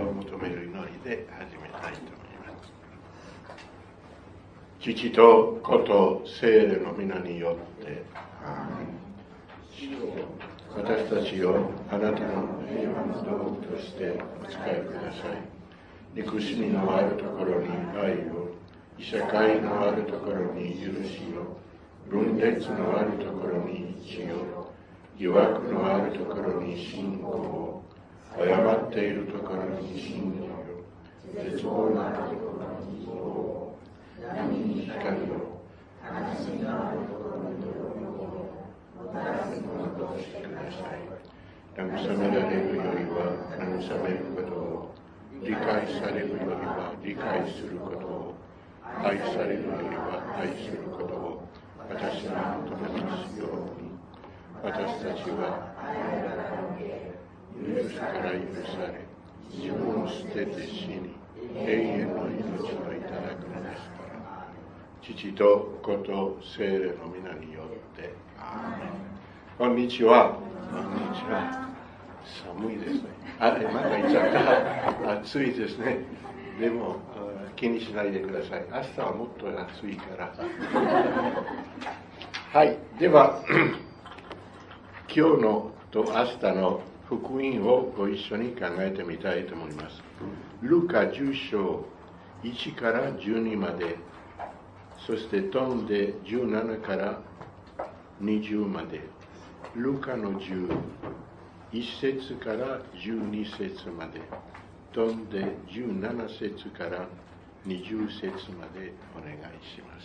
を求める祈りで始めたいと思います。父と子と聖霊の皆によって私たちをあなたの平和の道具としてお使いください。憎しみのあるところに愛を、いさかいのあるところに許しを、分裂のあるところに一致を、疑惑のあるところに信仰を、誤っているところに真理を、絶望なところに希望を、闇に光を、悲しみのあるところに喜びを、もたらすものとしてください。慰められるよりは慰めることを、理解されるよりは理解することを、愛されるよりは愛することを私に求めますように、私たちは許すから許され、自分を捨てて死に永遠の命をいただくのですから、父と子と聖霊の皆によって。こんにちは。こんにちは。寒いですね。まだ言っちゃった。暑いですね。でも気にしないでください。明日はもっと暑いから。はい。では今日のと明日の福音をご一緒に考えてみたいと思います。ルカ10章1から12まで、そして飛んで17から20まで、ルカの10、1節から12節まで、飛んで17節から20節までお願いします。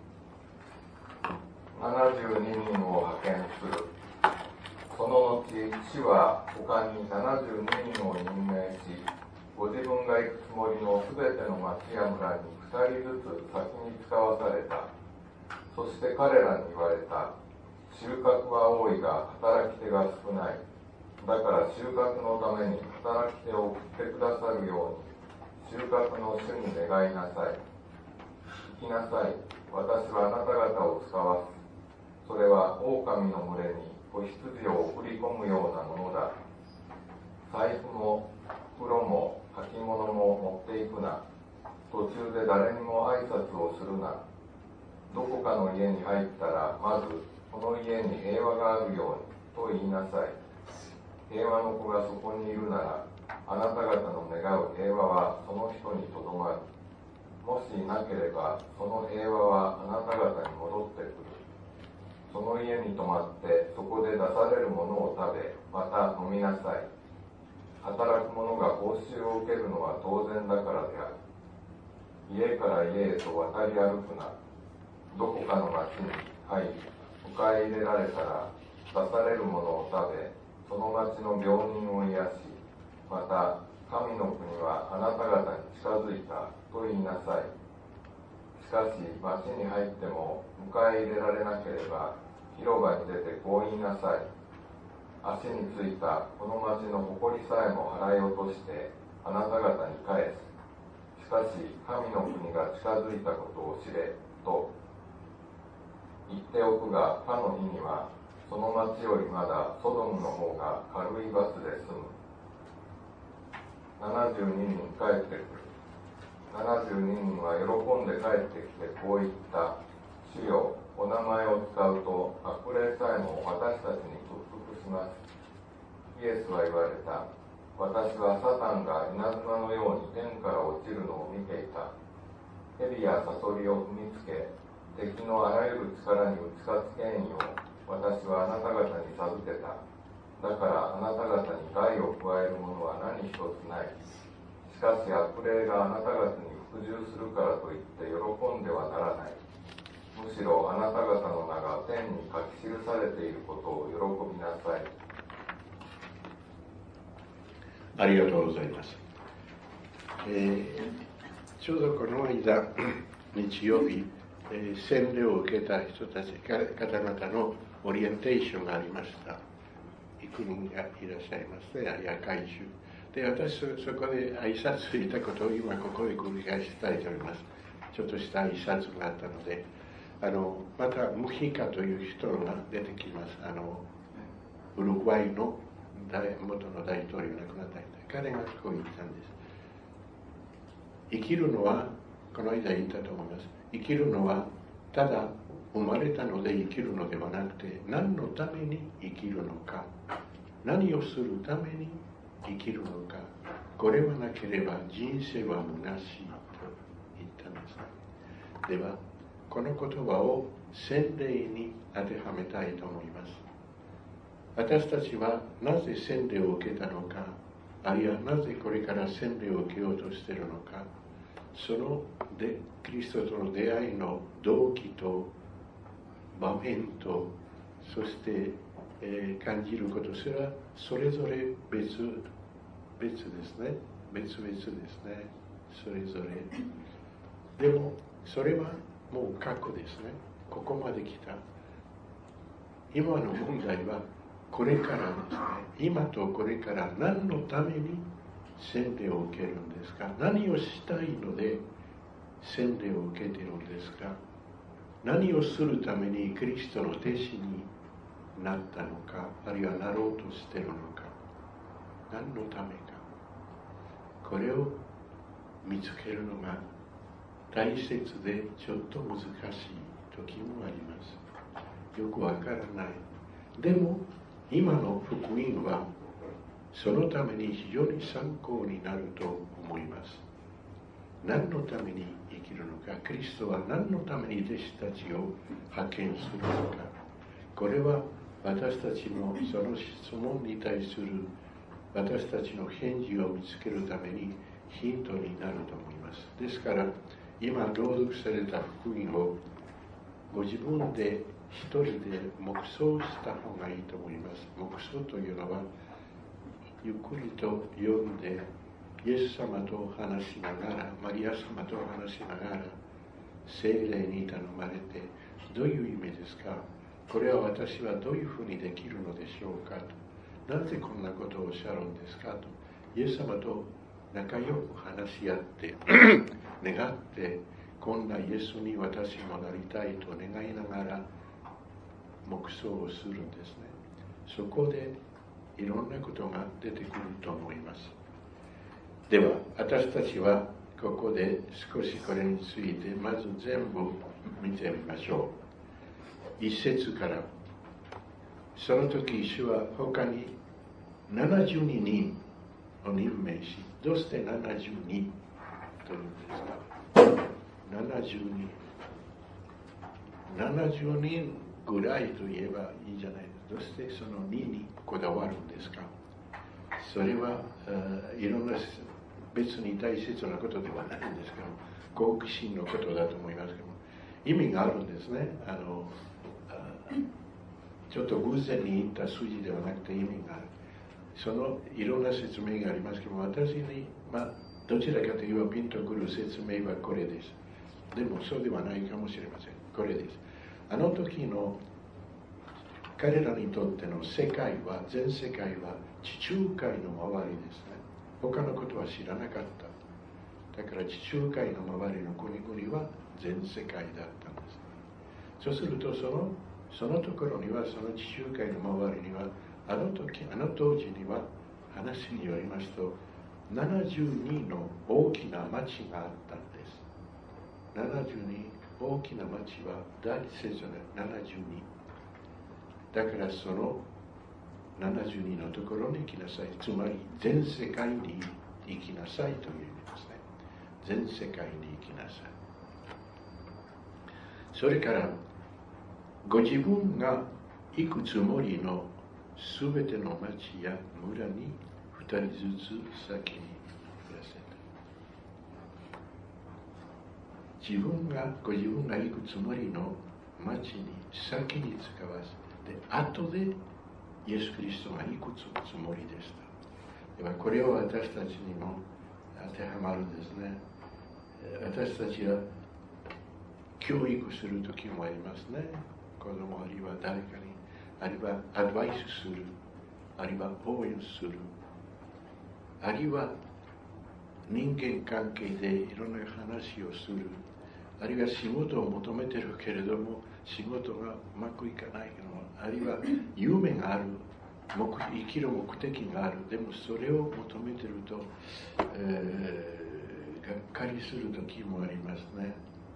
72人を派遣する。その後、主は他に72人を任命し、ご自分が行くつもりのすべての町や村に2人ずつ先に使わされた。そして彼らに言われた。収穫は多いが働き手が少ない。だから収穫のために働き手を送ってくださるように、収穫の主に願いなさい。聞きなさい。私はあなた方を使わす。それは狼の群れに子羊を送り込むようなものだ。財布も袋も履物も持っていくな。途中で誰にも挨拶をするな。どこかの家に入ったら、まずこの家に平和があるようにと言いなさい。平和の子がそこにいるなら、あなた方の願う平和はその人にとどまる。もしいなければ、その平和はあなた方に戻ってくる。その家に泊まって、そこで出されるものを食べ、また飲みなさい。働く者が報酬を受けるのは当然だからである。家から家へと渡り歩くな。どこかの町に入り、迎え入れられたら、出されるものを食べ、その町の病人を癒し、また神の国はあなた方に近づいたと言いなさい。しかし町に入っても迎え入れられなければ、広場に出てこう言いなさい。足についたこの町の誇りさえも払い落としてあなた方に返す。しかし神の国が近づいたことを知れと言っておくが、他の日にはその町よりまだソドムの方が軽い罰で済む。72人帰ってくる。72人は喜んで帰ってきてこう言った。主よ、お名前を使うと悪霊さえも私たちに屈服します。イエスは言われた。私はサタンが稲妻のように天から落ちるのを見ていた。蛇やサソリを踏みつけ、敵のあらゆる力に打ち勝つ権威を私はあなた方に授けた。だからあなた方に害を加えるものは何一つない。しかし悪霊があなた方に服従するからといって喜んではならない。むしろあなた方の名が天に書き記されていることを喜びなさい。 ありがとうございます。ちょうどこの間日曜日、洗礼を受けた人たち方々のオリエンテーションがありました。幾人がいらっしゃいますね、夜会中で。私そこで挨拶したことを今ここで繰り返したいと思います。ちょっとした挨拶があったので、またムヒカという人が出てきます。ウルグアイの元の大統領、亡くなった彼がこう言ったんです。生きるのは、この間言ったと思います。生きるのはただ生まれたので生きるのではなくて、何のために生きるのか、何をするために生きるのか、これはなければ人生は虚しいと言ったんですね。ではこの言葉を洗礼に当てはめたいと思います。私たちはなぜ洗礼を受けたのか、あるいはなぜこれから洗礼を受けようとしているのか、そのキリストとの出会いの動機と場面と、そして、感じることすらそれぞれ別ですね。別々ですね。それぞれ。でもそれはもう過去ですね。ここまで来た。今の問題はこれからですね。今とこれから何のために洗礼を受けるんですか。何をしたいので洗礼を受けているんですか。何をするためにキリストの弟子になったのか、あるいはなろうとしているのか、何のためか、これを見つけるのが大切でちょっと難しい時もあります。よくわからない。でも今の福音はそのために非常に参考になると思います。何のために生きるのか、キリストは何のために弟子たちを派遣するのか、これは私たちのその質問に対する私たちの返事を見つけるためにヒントになると思います。ですから今朗読された福音をご自分で一人で黙想した方がいいと思います。黙想というのはゆっくりと読んでイエス様と話しながら、マリア様と話しながら、聖霊に頼まれて、どういう意味ですか？これは私はどういうふうにできるのでしょうかと。なぜこんなことをおっしゃるんですかと。イエス様と仲良く話し合って、願って、こんなイエスに私もなりたいと願いながら、黙想をするんですね。そこでいろんなことが出てくると思います。では私たちはここで少しこれについてまず全部見てみましょう。一節から、その時主は他に72人を任命し、どうして72というんですか。70人ぐらいと言えばいいじゃないですか。どうしてその2にこだわるんですか。それはいろんな別に大切なことではないんですけど、好奇心のことだと思いますけども、意味があるんですね。ちょっと偶然に言った数字ではなくて意味がある。そのいろんな説明がありますけども、私に、どちらかといえばピンとくる説明はこれです。でもそうではないかもしれません。これです。あの時の彼らにとっての世界は、全世界は地中海の周りですね。他のことは知らなかった。だから地中海の周りの国々は全世界だったんです。そうするとそのところには、その地中海の周りには、あの当時には話によりますと、72の大きな町があったんです。72大きな町は大勢ぞれ72。だからその72のところに行きなさい。つまり全世界に行きなさいという意味ですね。全世界に行きなさい。それからご自分が行くつもりのすべての町や村に2人ずつ先に行かせた。ご自分が行くつもりの町に先に使わせて、後でイエス・キリストが行くつもりでした。ではこれを私たちにも当てはまるんですね。私たちは教育するときもありますね。子供あるいは誰かに、あるいはアドバイスする、あるいは応援する、あるいは人間関係でいろんな話をする、あるいは仕事を求めてるけれども仕事がうまくいかないの、あるいは夢がある生きる目的がある。でもそれを求めてると、がっかりする時もありますね。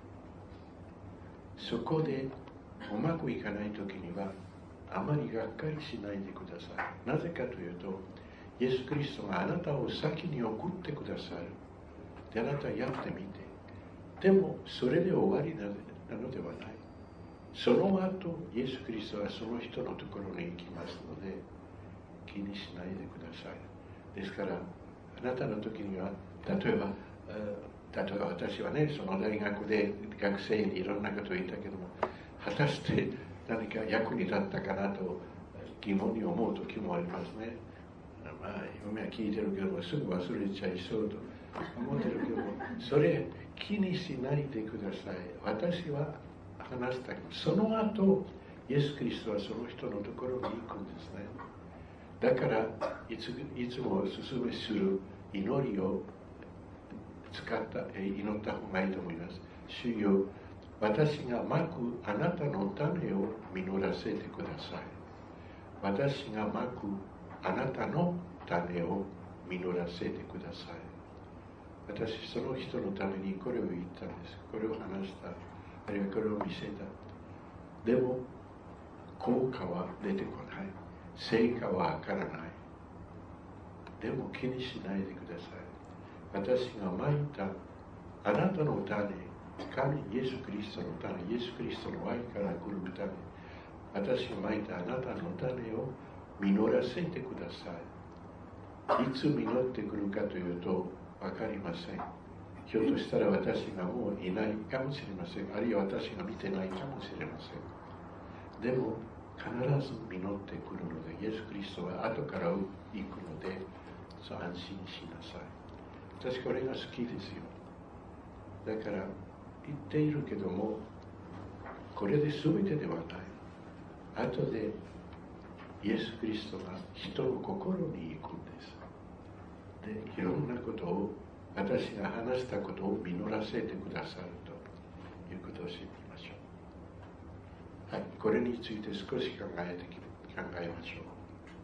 そこでうまくいかない時にはあまりがっかりしないでください。なぜかというと、イエス・キリストがあなたを先に送ってくださる。で、あなたやってみて。でもそれで終わりなのではない。その後、イエス・キリストはその人のところに行きますので、気にしないでください。ですから、あなたの時には、例えば私はね、その大学で学生にいろんなことを言ったけども、果たして何か役に立ったかなと疑問に思う時もありますね。まあ、嫁は聞いてるけども、すぐ忘れちゃいそうと思ってるけども、それ気にしないでください。私は話したけど、その後、イエス・キリストはその人のところに行くんですね。だからいつもお勧めする祈りを祈った方がいいと思います。主よ、私がまくあなたの種を実らせてください。私がまくあなたの種を実らせてください。私、その人のためにこれを言ったんです。これを話した。あるいはこれを見せた。でも、効果は出てこない。成果はわからない。でも気にしないでください。私がまいたあなたの種、神イエス・キリストの種、イエス・キリストの愛から来る種、私がまいたあなたの種を実らせてください。いつ実ってくるかというと分かりません。ひょっとしたら私がもういないかもしれません。あるいは私が見てないかもしれません。でも必ず実ってくるので、イエス・キリストは後から行くので、そう安心しなさい。私これが好きですよ。だから言っているけども、これで全てではない。後でイエス・キリストが人の心に行くんです。で、いろんなことを、私が話したことを実らせてくださるということを知ってみましょう。はい、これについて少し考えましょう。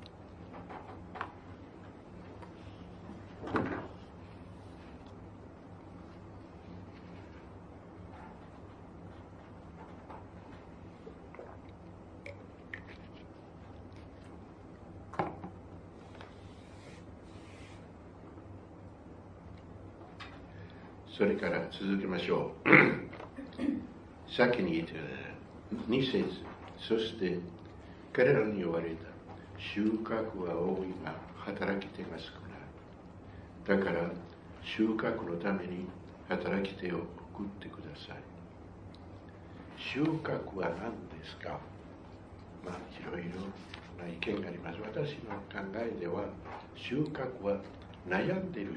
それから続けましょう。先に言って2節、そして彼らに言われた。収穫は多いが働き手が少ない。だから収穫のために働き手を送ってください。収穫は何ですか？まあいろいろな意見があります。私の考えでは収穫は悩んでいる人です。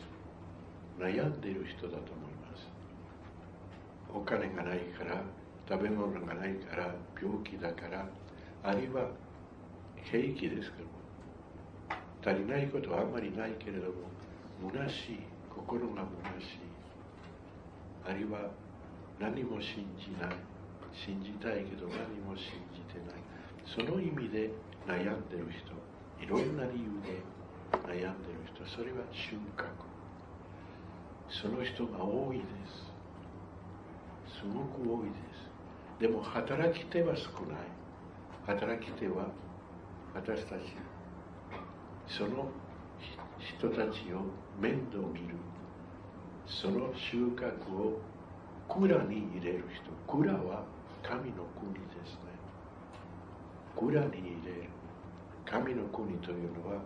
悩んでいる人だと思います。お金がないから、食べ物がないから、病気だから、あるいは平気ですけども、足りないことはあんまりないけれども、虚しい、心が虚しい、あるいは何も信じない、信じたいけど何も信じてない、その意味で悩んでいる人、いろんな理由で悩んでいる人、それは収穫。その人が多いです。すごく多いです。でも働き手は少ない。働き手は私たち、その人たちを面倒見る。その収穫を蔵に入れる人。蔵は神の国ですね。蔵に入れる。神の国というのは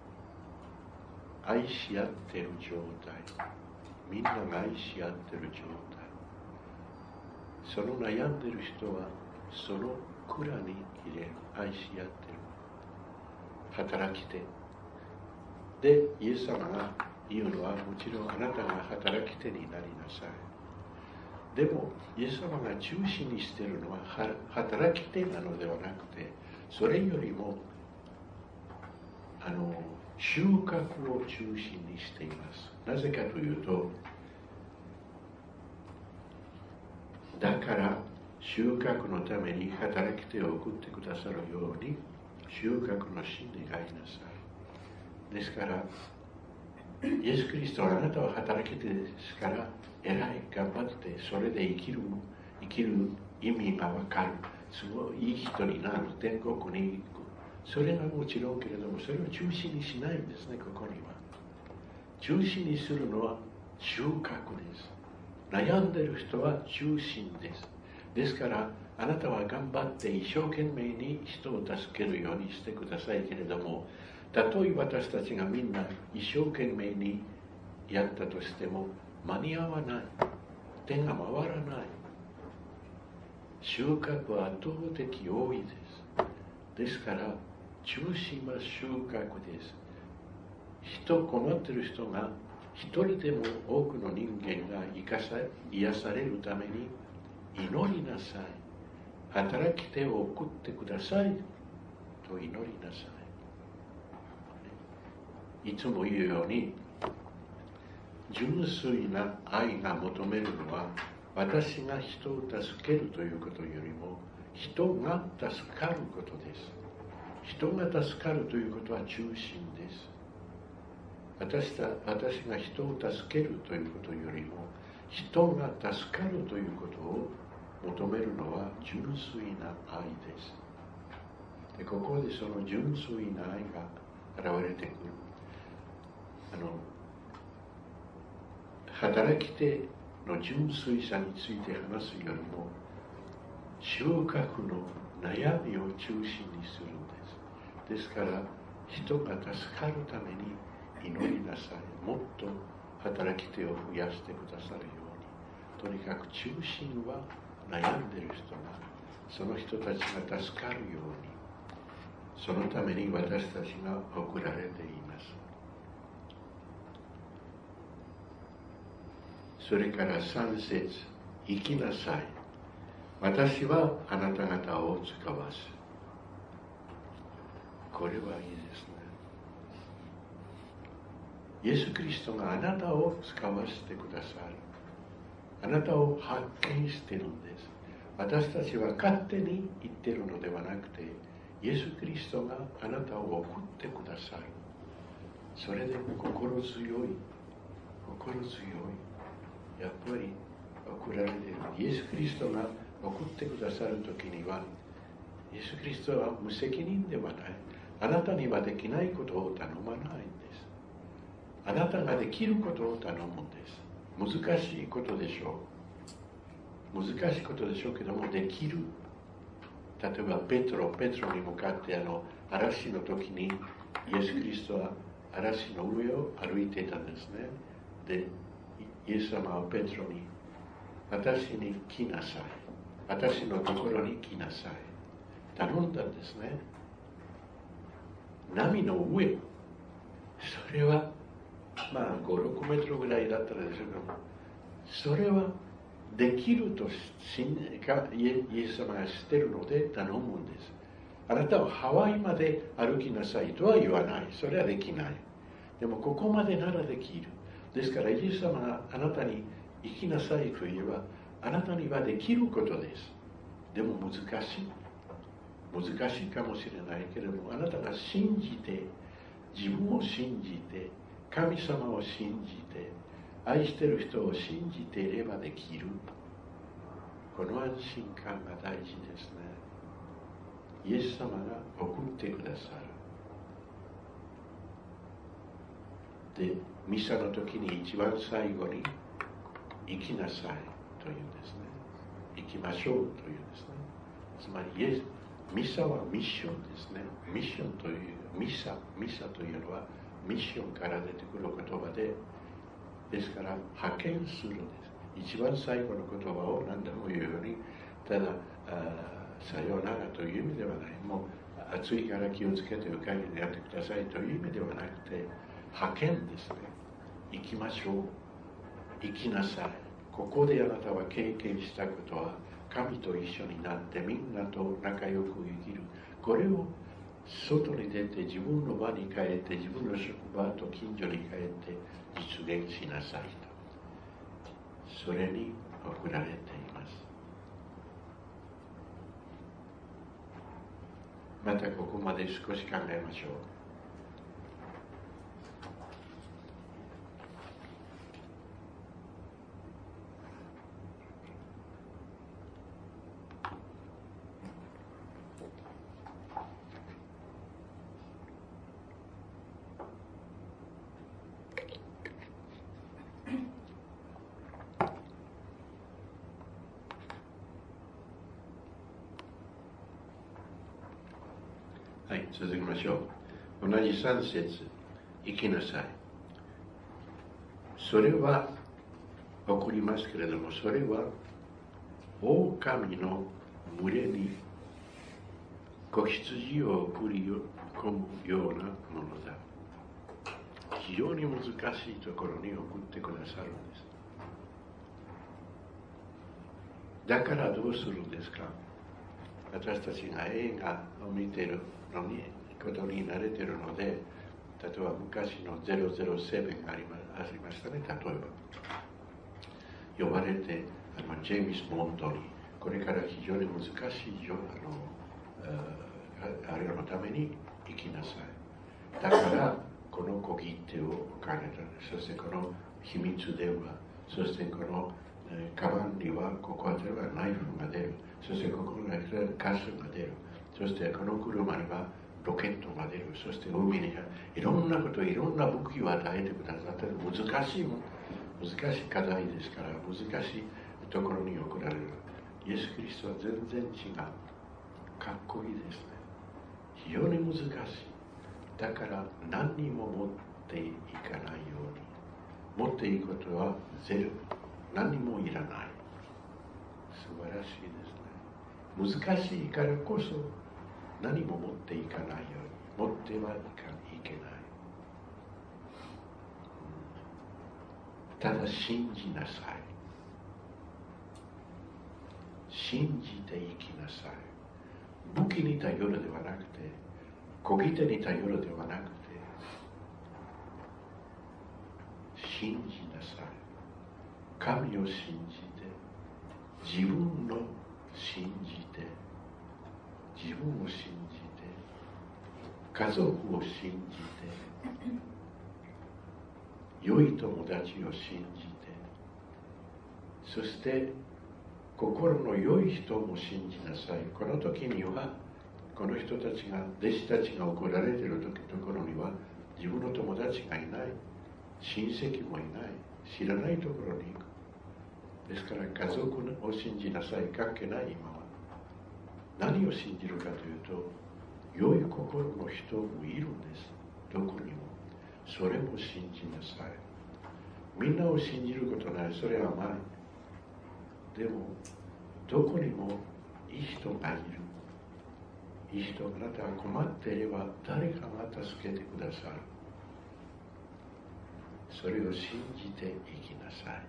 愛し合っている状態。みんなが愛し合っている状態。その悩んでいる人はその蔵に入れる。愛し合っている。働き手。で、イエス様が言うのは、もちろんあなたが働き手になりなさい。でも、イエス様が中心にしているのは働き手なのではなくて、それよりも収穫を中心にしています。なぜかというと、だから収穫のために働き手を送ってくださるように、 収穫の真理がありなさい。ですから、イエス・キリストはあなたは働き手ですから、偉い、頑張って、それで生きる意味がわかる。すごいいい人になる、天国に行く。それがもちろんけれども、それを中心にしないんですね、ここには。中心にするのは収穫です。悩んでいる人は中心です。ですから、あなたは頑張って一生懸命に人を助けるようにしてくださいけれども、たとえ私たちがみんな一生懸命にやったとしても間に合わない。手が回らない。収穫は圧倒的多いです。ですから、中心は収穫です。困っている人が一人でも多くの人間が癒されるために祈りなさい。働き手を送ってくださいと祈りなさい。いつも言うように、純粋な愛が求めるのは、私が人を助けるということよりも、人が助かることです。人が助かるということは中心です。私が人を助けるということよりも、人が助かるということを求めるのは純粋な愛です。で、ここでその純粋な愛が現れてくる。働き手の純粋さについて話すよりも、収穫の悩みを中心にするんです。ですから、人が助かるために祈りなさい。もっと働き手を増やしてくださるように。とにかく中心は悩んでいる人が、その人たちが助かるように、そのために私たちが送られています。それから3節、生きなさい。私はあなた方を使わす。これはいいですね。イエス・キリストがあなたを使わせてくださる。あなたを発見しているんです。私たちは勝手に言っているのではなくて、イエス・キリストがあなたを送ってくださる。それで心強い。やっぱり送られている。イエス・キリストが送ってくださるときには、イエス・キリストは無責任ではない。あなたにはできないことを頼まないんです。あなたができることを頼むんです。難しいことでしょう。難しいことでしょうけども、できる。例えばペトロに向かって嵐の時にイエス・キリストは嵐の上を歩いていたんですね。で、イエス様はペトロに、私に来なさい。私のところに来なさい。頼んだんですね。波の上。それは、5、6メートルぐらいだったらですけども、それはできるとイエス様が知っているので頼むんです。あなたはハワイまで歩きなさいとは言わない。それはできない。でもここまでならできる。ですからイエス様があなたに行きなさいと言えば、あなたにはできることです。でも難しいかもしれないけれども、あなたが信じて、自分を信じて、神様を信じて、愛している人を信じていればできる。この安心感が大事ですね。イエス様が送ってくださる。で、ミサの時に一番最後に、生きなさいというんですね。生きましょうというんですね。つまりミサはミッションですね。ミッションという、ミサというのはミッションから出てくる言葉で、ですから派遣するんです。一番最後の言葉を何度も言うように、たださようならという意味ではない。もう暑いから気をつけておかげでやってくださいという意味ではなくて、派遣ですね。行きましょう。生きなさい。ここであなたは経験したことは、神と一緒になってみんなと仲良く生きる。これを外に出て自分の場に帰って、自分の職場と近所に帰って実現しなさいと。それに送られています。 またここまで少し考えましょう。はい、続きましょう。同じ3節、生きなさい。それは起こりますけれども、それは狼の群れに子羊を送り込むようなものだ。非常に難しいところに送ってくださるんです。だからどうするんですか？私たちが映画を見ていることに慣れているので、例えば昔の007がありましたね。例えば呼ばれてジェームス・ボンドにこれから非常に難しいあれのために生きなさい。だからこの小切手を置かれた。そしてこの秘密電話、そしてこのカバンにはここあたりはナイフが出る。そしてここにはガスが出る。そしてこの車にはロケットが出る。そして海にはいろんなこと、いろんな武器を与えてくださって難しい課題ですから、難しいところに送られる。イエス・キリストは全然違う。かっこいいですね。非常に難しい。だから何にも持っていかないように。持っていくことはゼロ。何にもいらない。素晴らしいですね。難しいからこそ何も持っていかないように。持ってはいけない。ただ信じなさい。信じて生きなさい。武器に頼るではなくて、小切手に頼るではなくて、信じなさい。神を信じて、自分の信じて、自分を信じて、家族を信じて、良い友達を信じて、そして心の良い人も信じなさい。この時にはこの人たちが、弟子たちが怒られているところには自分の友達がいない、親戚もいない、知らないところに行く。ですから家族を信じなさい関係ない今は。何を信じるかというと、良い心の人もいるんです。どこにも。それも信じなさい。みんなを信じることない。それは甘い。でもどこにもいい人がいる。いい人、あなたが困っていれば誰かが助けてくださる。それを信じて生きなさい。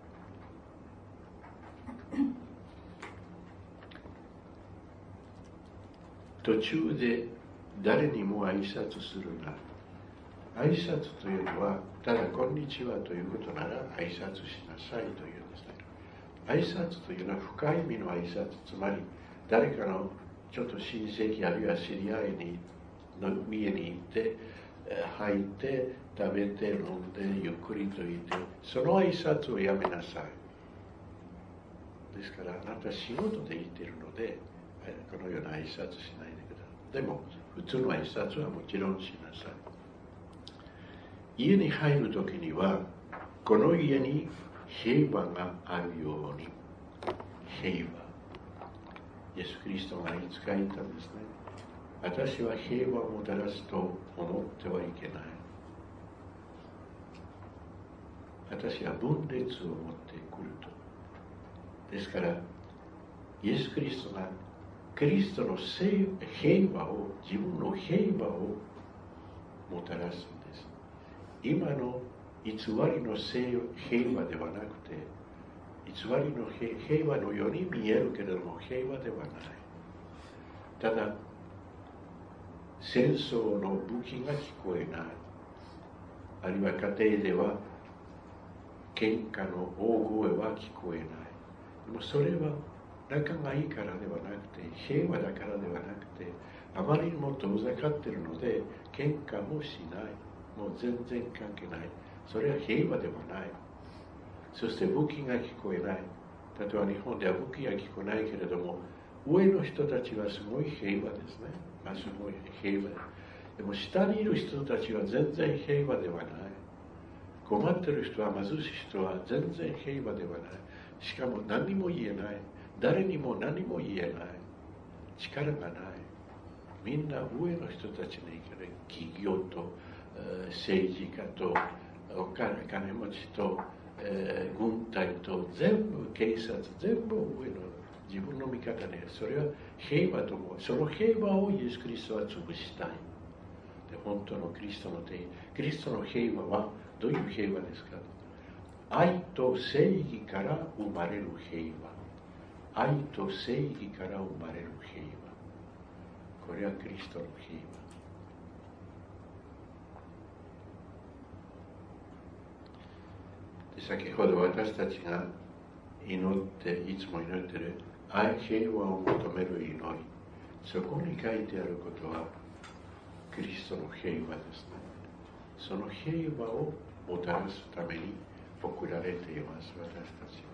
途中で誰にも挨拶するな。挨拶というのはただこんにちはということなら挨拶しなさいというんですね。挨拶というのは深い意味の挨拶、つまり誰かのちょっと親戚あるいは知り合いの家に行って入って食べて飲んでゆっくりといて、その挨拶をやめなさい。ですからあなた仕事で行っているのでこのような挨拶しないでください。でも普通の挨拶はもちろんしなさい。家に入るときにはこの家に平和があるように。平和、イエス・キリストがいつか言ったんですね。私は平和をもたらすと思ってはいけない。私は分裂を持ってくると。ですからイエス・キリストがキリストの平和を、自分の平和をもたらすんです。今の偽りの平和ではなくて、偽りの平和のように見えるけれども平和ではない。ただ戦争の武器が聞こえない。あるいは家庭では喧嘩の大声は聞こえない。でもそれは仲がいいからではなくて、平和だからではなくて、 あまりにも遠ざかっているので喧嘩もしない。もう全然関係ない。それは平和ではない。そして武器が聞こえない。例えば日本では武器が聞こえないけれども、上の人たちはすごい平和ですね。すごい平和。でも下にいる人たちは全然平和ではない。困っている人は、貧しい人は全然平和ではない。しかも何も言えない。誰にも何も言えない。力がない。みんな上の人たちに企業と政治家とお金持ちと軍隊と全部警察、全部上の自分の味方で、それは平和と思う。その平和をイエス・キリストは潰したい。で、本当のキリストの手、キリストの平和はどういう平和ですか？愛と正義から生まれる平和。愛と正義から生まれる平和。これはキリストの平和。で、先ほど私たちが祈って、いつも祈っている平和を求める祈り、そこに書いてあることはキリストの平和ですね。その平和をもたらすために送られています、私たち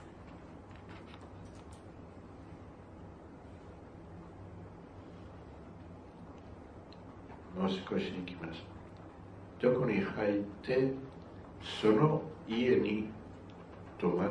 は。もう少し行きます。どこに入って、その家に泊まって、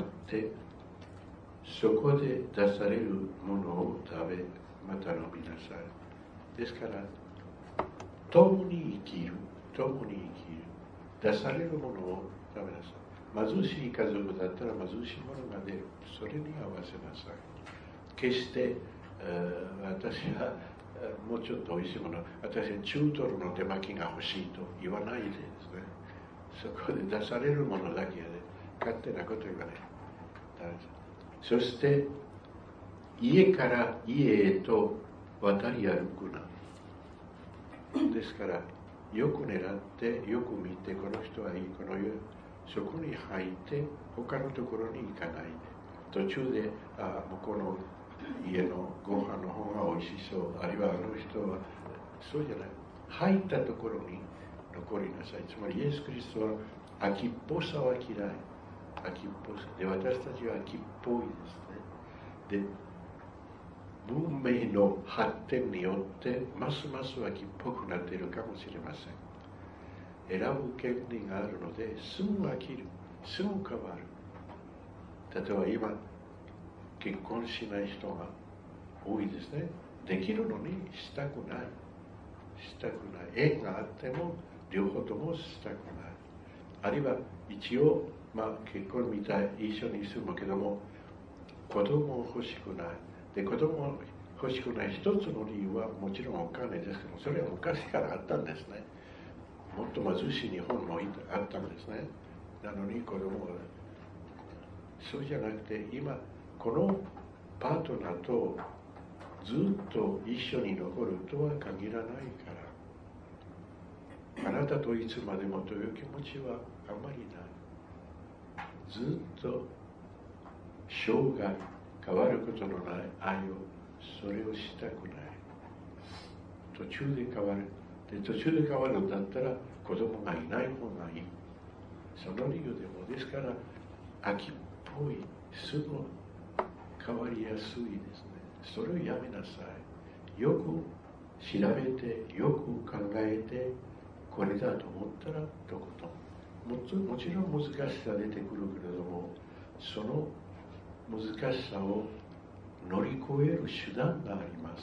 そこで出されるものを食べ、また飲みなさい。ですから、共に生きる、共に生きる。出されるものを食べなさい。貧しい家族だったら貧しいものが出る。それに合わせなさい。決して、私はもうちょっとおいしいもの、私は中トロの手巻きが欲しいと言わないでですね。そこで出されるものだけで、勝手なこと言わない。そして、家から家へと渡り歩くな。ですから、よく狙って、よく見て、この人はいい、この世、そこに入って、他のところに行かないで。途中で、向こうの家のご飯の方が美味しそう、あるいはあの人は、そうじゃない。入ったところに残りなさい。つまり、イエス・キリストは秋っぽさは嫌い。秋っぽさ。で、私たちは秋っぽいですね。で、文明の発展によってますます秋っぽくなっているかもしれません。選ぶ権利があるのですぐ飽きる、すぐ変わる。例えば今結婚しない人が多いですね。できるのにしたくない、したくない。縁があっても両方ともしたくない。あるいは一応結婚みたい一緒に住むけども子供を欲しくない。で、子供が欲しくない一つの理由はもちろんお金ですけども、それは昔からあったんですね。もっと貧しい日本もあったんですね。なのに子供が、そうじゃなくて、今、このパートナーとずっと一緒に残るとは限らないから、あなたといつまでもという気持ちはあまりない。ずっと生涯変わることのない愛を、それをしたくない。途中で変わる。で、途中で変わるんだったら子供がいない方がいい。その理由でも、ですから秋っぽい、すぐ変わりやすいですね。それをやめなさい。よく調べて、よく考えて、これだと思ったらとことん。もちろん難しさ出てくるけれども、その難しさを乗り越える手段があります。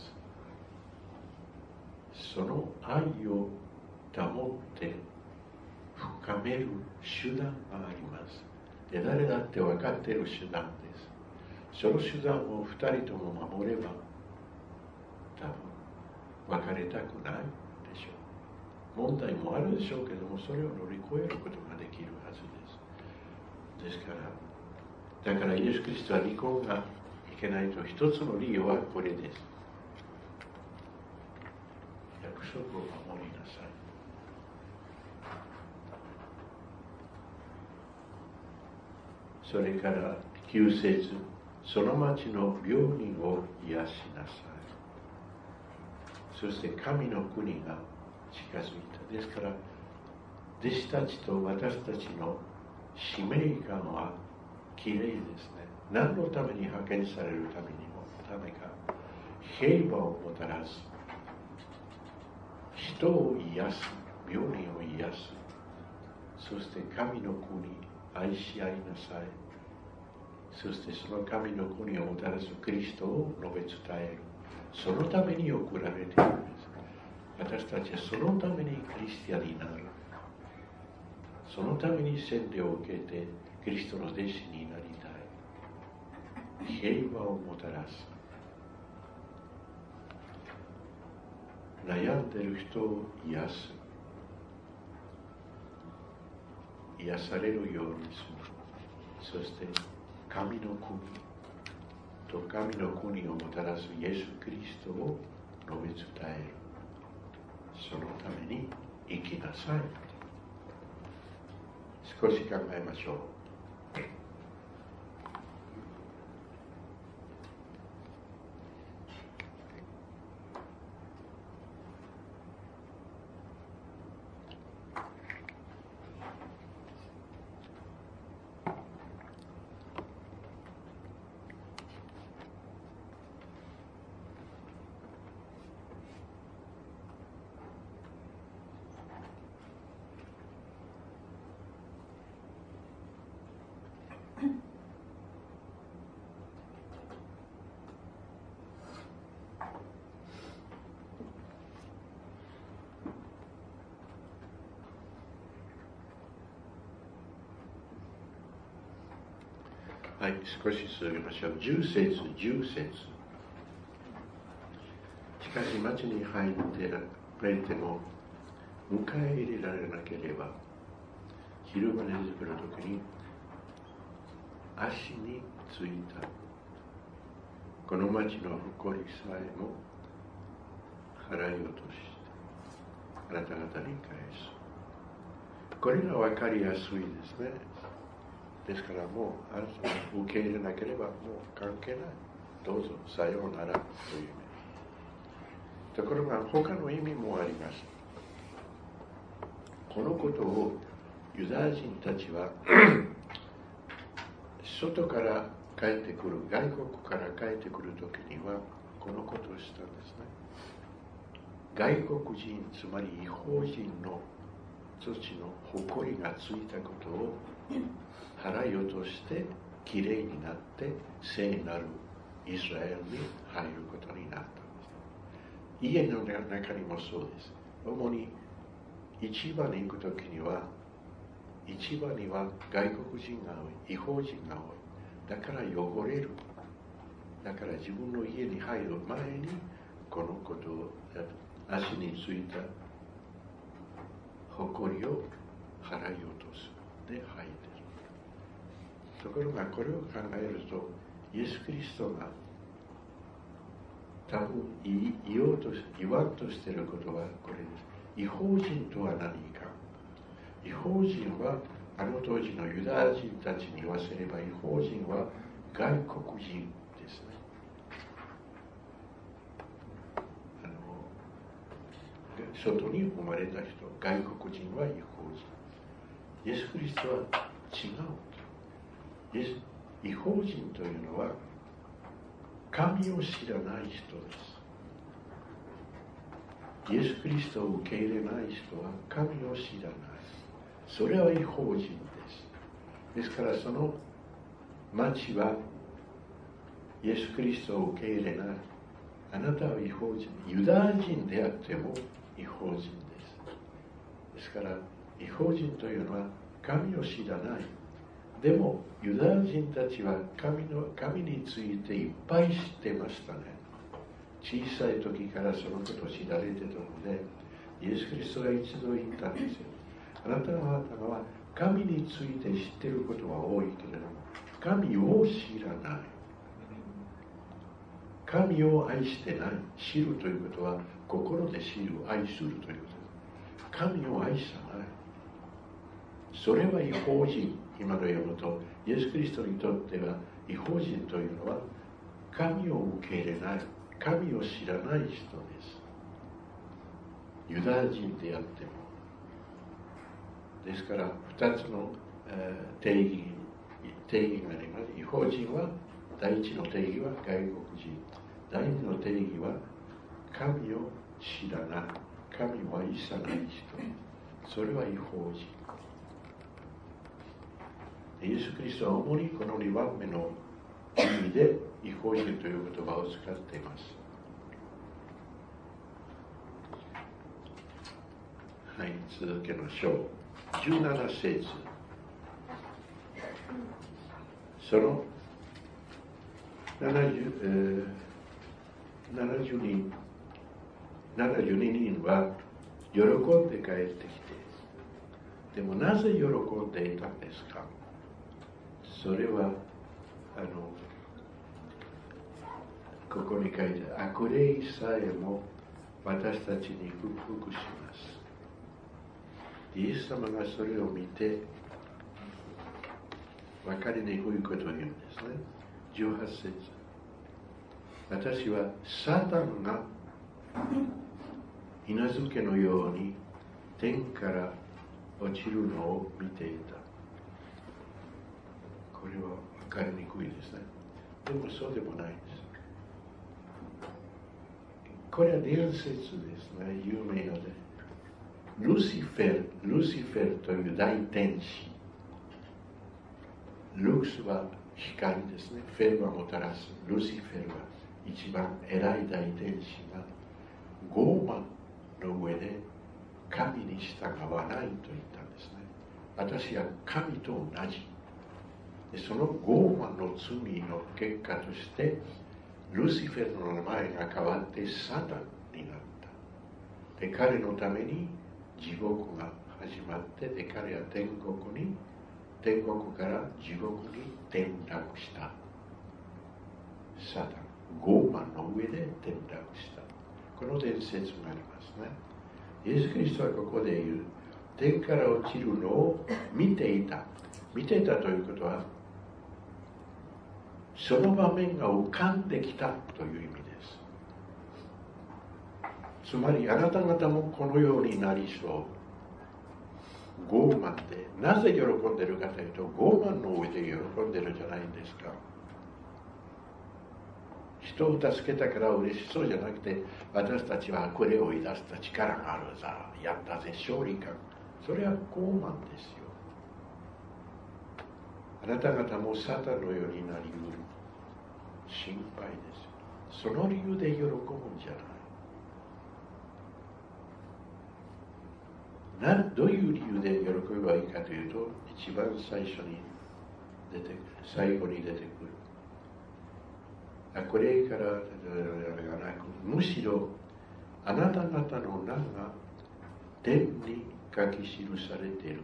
その愛を保って深める手段があります。で、誰だって分かっている手段です。その手段を2人とも守れば、多分別れたくないでしょう。問題もあるでしょうけども、それを乗り越えることができるはずです。ですから、だからイエス・キリストは離婚がいけないと一つの理由はこれです。約束を守りなさい。それから9節、その町の病人を癒しなさい。 そして神の国が近づいた。ですから弟子たちと私たちの使命感はきれいですね。何のために派遣されるためか、平和をもたらす、人を癒す、病人を癒す、そして神の国、愛し合いなさい。そしてその神の国をもたらすキリストを述べ伝える。そのために送られているんです。私たちはそのためにクリスチャンになる。そのために洗礼を受けてキリストの弟子になりたい。平和をもたらす。悩んでいる人を癒す。癒されるようにする。そして神の国と神の国をもたらすイエス・キリストを述べ伝える。そのために生きなさい。少し考えましょう。はい、少し続けましょう。10節。しかし町に入っても迎え入れられなければ、昼間に出てくるときに足についたこの町の誇りさえも払い落としてあなた方に返す。これが分かりやすいですね。ですからもうあなたが受け入れなければもう関係ない。どうぞさようならという意味。ところが他の意味もあります。このことをユダヤ人たちは外から帰ってくる、外国から帰ってくるときにはこのことをしたんですね。外国人、つまり異邦人の土地の誇りがついたことを払い落としてきれいになって聖なるイスラエルに入ることになったんです。家の中にもそうです。主に市場に行くときには市場には外国人が多い、異邦人が多い。だから汚れる。だから自分の家に入る前にこのことを足についた誇りを払い落とすで入っている。ところがこれを考えるとイエス・キリストが多分言わんとしていることはこれです。異邦人とは何か。異邦人はあの当時のユダヤ人たちに言わせれば異邦人は外国人ですね。外に生まれた人、外国人は異邦人。イエス・キリストは違う。異邦人というのは神を知らない人です。イエス・キリストを受け入れない人は神を知らない。それは異邦人です。ですからその町はイエス・キリストを受け入れない。あなたは異邦人。ユダヤ人であっても異邦人です。ですから異邦人というのは神を知らない。でもユダヤ人たちは神についていっぱい知ってましたね。小さい時からそのことを知られていたので、イエス・キリストが一度言ったんですよ。あなた方は神について知っていることは多いけれども、神を知らない。神を愛してない。知るということは心で知る、愛するということです。神を愛さない。それは異邦人。今の読むと、イエス・キリストにとっては異邦人というのは神を受け入れない、神を知らない人です。 ユダヤ人であっても。ですから2つの定義があります。違法人は第一の定義は外国人、第二の定義は神を知らない、神を愛さない人、それは違法人。イエス・キリストは主にこの2番目の意味で違法人という言葉を使っています。はい、続けましょう。17節。その72人は喜んで帰ってきて、でもなぜ喜んでいたんですか？それはここに書いて、悪霊さえも私たちに屈服します。イエス様がそれを見て分かりにくいことを言うんですね。18節。私はサタンが稲漬けのように天から落ちるのを見ていた。これは分かりにくいですね。でもそうでもないです。これは伝説ですね。有名なので。ルシフェルという大天使。ルクスは光ですね。フェルはもたらす。ルシフェルは一番偉い大天使が傲慢の上で神に従わないと言ったんですね。私は神と同じ。でその傲慢の罪の結果としてルシフェルの名前が変わってサタンになった。で彼のために地獄が始まって、で彼は天国から地獄に転落した。サタン、傲慢の上で転落した。この伝説がありますね。イエス・キリストはここで言う、天から落ちるのを見ていた。見ていたということは、その場面が浮かんできたという意味です。つまりあなた方もこのようになりそう。傲慢で、なぜ喜んでいるかというと、傲慢の上で喜んでいるじゃないんですか。人を助けたから嬉しそうじゃなくて、私たちはこれを追い出した力があるさ、やったぜ、勝利感。それは傲慢ですよ。あなた方もサタンのようになりうる。心配です。その理由で喜ぶんじゃない。どういう理由で喜べばいいかというと、一番最初に出てくる、最後に出てくる。これからなく、むしろあなた方の名が天に書き記されている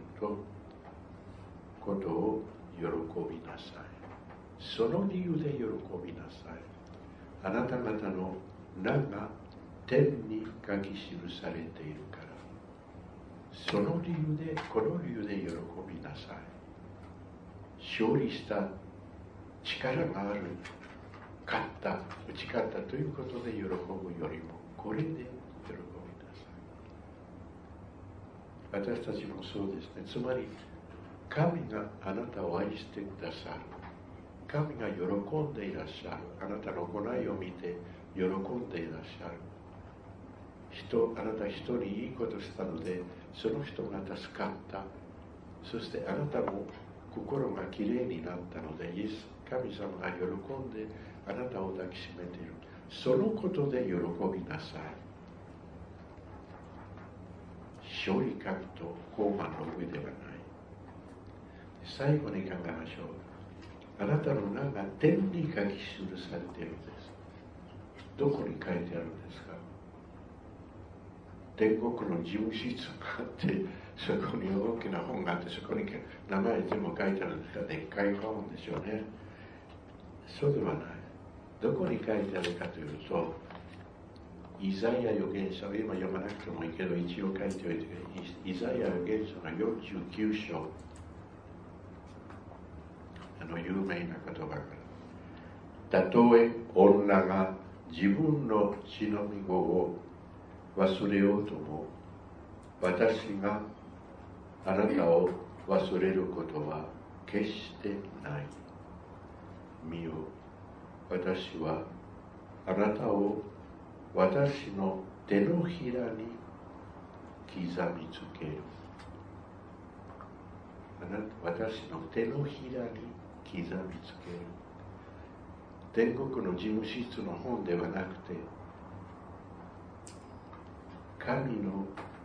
ことを喜びなさい。その理由で喜びなさい。あなた方の名が天に書き記されているから。その理由で、この理由で喜びなさい。勝利した力がある、勝った、打ち勝ったということで喜ぶよりも、これで喜びなさい。私たちもそうですね。つまり、神があなたを愛してくださる。神が喜んでいらっしゃる。あなたの行いを見て喜んでいらっしゃる。あなた人にいいことしたので、その人が助かった。そしてあなたも心がきれいになったので、神様が喜んであなたを抱きしめている。そのことで喜びなさい。勝利感と傲慢の上ではない。最後に考えましょう。あなたの名が天に書き記されているんです。どこに書いてあるんですか？天国の事務室があって、そこに大きな本があって、そこに名前全部書いてあるんですが、でっかい本でしょうね。そうではない。どこに書いてあるかというと、イザヤ預言者、今読まなくてもいいけど、一応書いておいてください。イザヤ預言者の49章。有名な言葉から。たとえ女が自分の血のみ子を忘れようとも、私があなたを忘れることは決してない。見よ、私はあなたを私の手のひらに刻みつける。私の手のひらに刻みつける。天国の事務室の本ではなくて、神の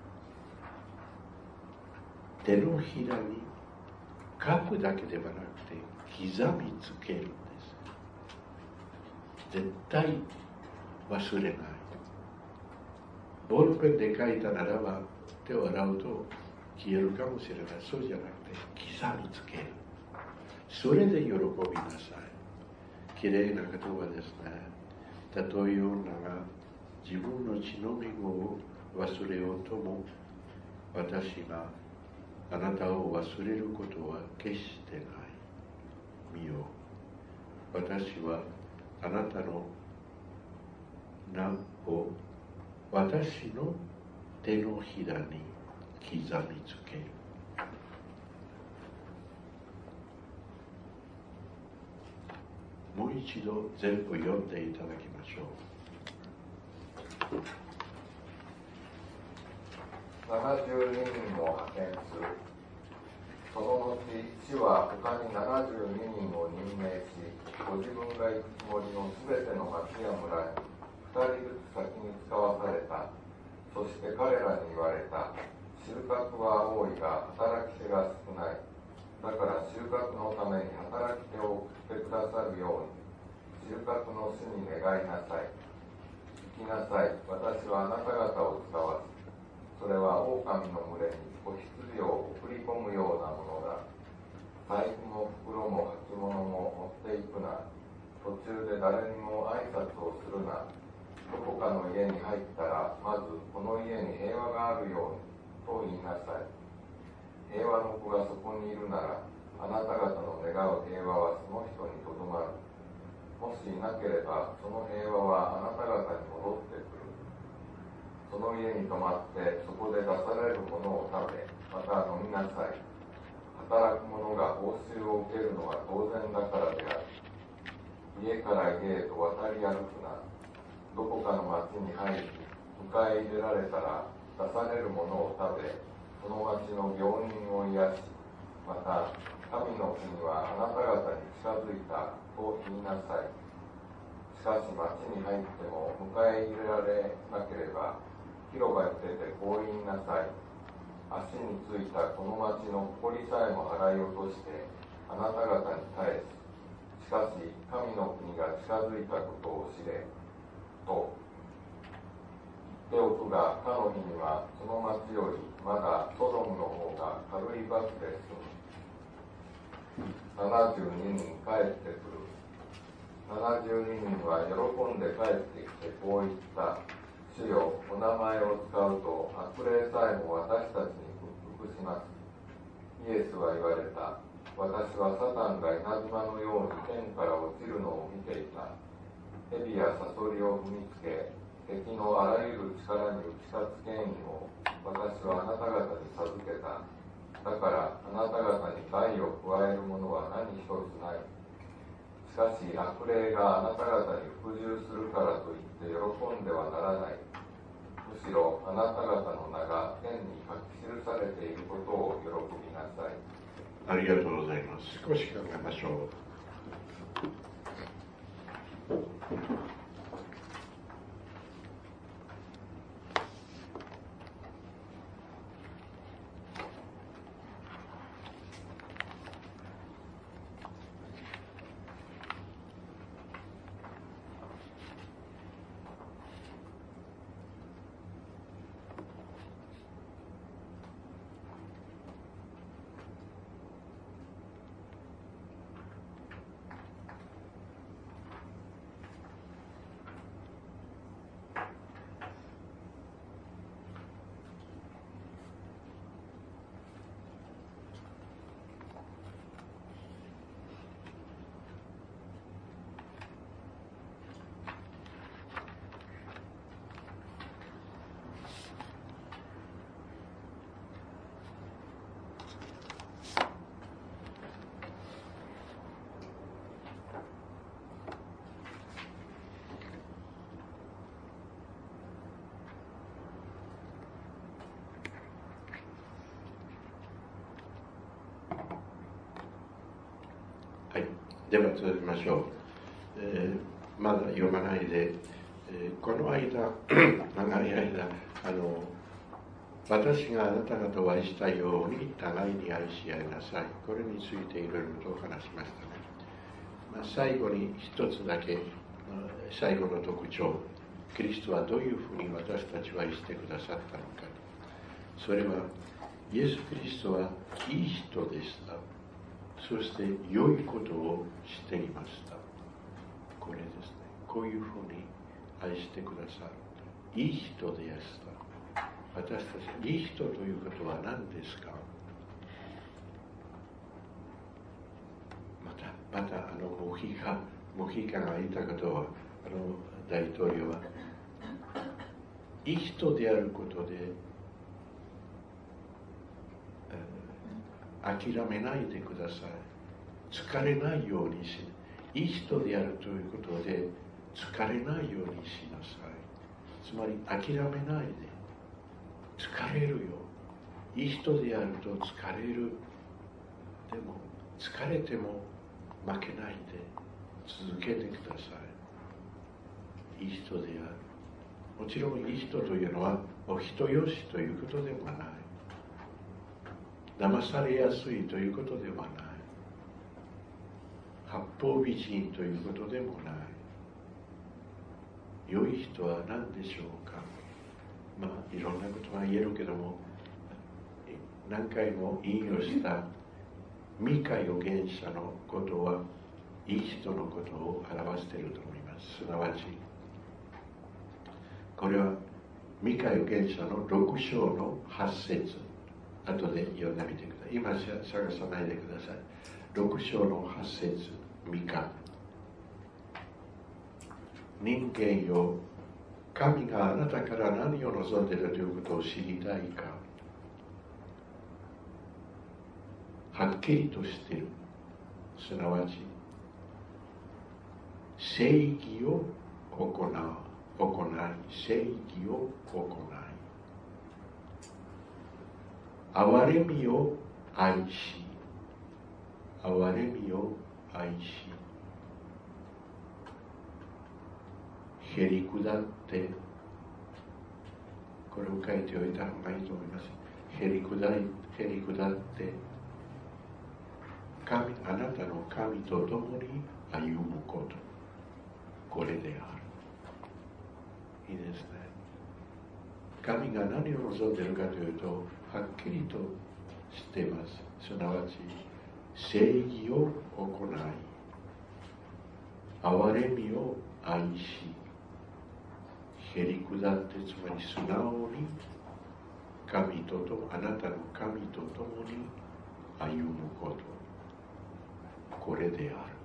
手のひらに書くだけではなくて刻みつけるんです。絶対忘れない。ボールペンで書いたならば手を洗うと消えるかもしれない。そうじゃなくて刻みつける。それで喜びなさい。きれいな言葉ですね。たとえ女が自分の血のみ子を忘れようとも、私があなたを忘れることは決してない。見よ、私はあなたの名を私の手のひらに刻みつける。もう一度全部読んでいただきましょう。 72人を派遣する。その後、主は他に72人を任命し、ご自分が行くつもりのすべての町や村に2人ずつ先に使わされた。そして彼らに言われた。収穫は多いが働き手が少ない。だから収穫のために働き手を送ってくださるように、収穫の主に願いなさい。行きなさい。私はあなた方を使わす。それは狼の群れに子羊を送り込むようなものだ。財布も袋も履物も持っていくな。途中で誰にも挨拶をするな。どこかの家に入ったら、まずこの家に平和があるようにと言いなさい。平和の子がそこにいるなら、あなた方の願う平和はその人にとどまる。もしいなければ、その平和はあなた方に戻ってくる。その家に泊まって、そこで出されるものを食べ、また飲みなさい。働く者が報酬を受けるのは当然だからである。家から家へと渡り歩くな。どこかの町に入り、迎え入れられたら、出されるものを食べ、その町の病人を癒し、また、神の国はあなた方に近づいたと言いなさい。しかし町に入っても迎え入れられなければ、広場に出てこう言いなさい。足についたこの町の埃さえも払い落としてあなた方に返す。しかし神の国が近づいたことを知れと言っておくが、かの日にはその町よりまだソドムの方が軽い罰で済む。72人帰ってくる。72人は喜んで帰ってきてこう言った。主よ、お名前を使うと悪霊さえも私たちに屈服します。イエスは言われた。私はサタンが稲妻のように天から落ちるのを見ていた。蛇やサソリを踏みつけ、敵のあらゆる力に打ち勝つ権威を私はあなた方に授けた。だからあなた方に害を加えるものは何一つない。しかし悪霊があなた方に服従するからといって喜んではならない。むしろあなた方の名が天に書き記されていることを喜びなさい。 ありがとうございます。少し考えましょう。 では続きましょう。まだ読まないで、この間長い間私があなた方を愛したように互いに愛し合いなさい。これについていろいろと話しましたね。最後に一つだけ、最後の特徴、キリストはどういうふうに私たちを愛してくださったのか。それは、イエス・キリストはいい人でした。そして良いことをしていました。これですね。こういうふうに愛してくださる。いい人でした。私たち、いい人ということは何ですか？またモヒカが言ったことは、大統領はいい人であることで、諦めないでください。疲れないようにし、いい人であるということで疲れないようにしなさい。つまり諦めないで。疲れるよ。いい人であると疲れる。でも疲れても負けないで続けてください。いい人である。もちろんいい人というのはお人よしということではない。騙されやすいということではない。八方美人ということでもない。良い人は何でしょうか。いろんなことが言えるけども、何回も引用したミカ預言者のことはいい人のことを表していると思います。すなわちこれはミカ預言者の6章の8節、後で読んでみてください。今探さないでください。6章の8節、ミカ。人間よ、神があなたから何を望んでいるということを知りたいか。はっきりとしている。すなわち正義を行い、正義を行い、憐れみを愛し、へりくだって、これを書いておいた方がいいと思います。へりくだってあなたの神と共に歩むこと、これである。いいですね。神が何を望んでいるかというと、はっきりとしています。すなわち正義を行い、憐れみを愛し、へりくだって、つまり素直にあなたの神と共に歩むこと、これであ